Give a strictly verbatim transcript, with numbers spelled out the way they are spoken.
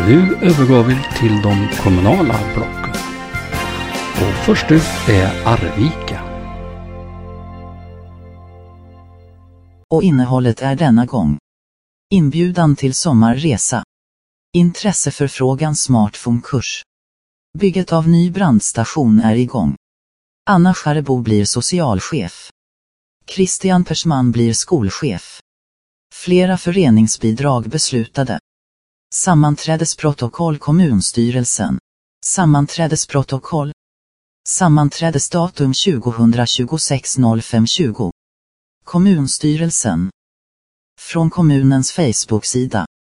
nu övergår vi till de kommunala blocken. Och först ut är Arvika. Och innehållet är denna gång: inbjudan till sommarresa, intresseförfrågan smartphone-kurs, bygget av ny brandstation är igång, Anna Skärbo blir socialchef, Christian Persman blir skolchef, flera föreningsbidrag beslutade, sammanträdesprotokoll kommunstyrelsen, sammanträdesprotokoll, sammanträdesdatum tjugohundratjugosex fem tjugo, kommunstyrelsen. Från kommunens Facebook-sida.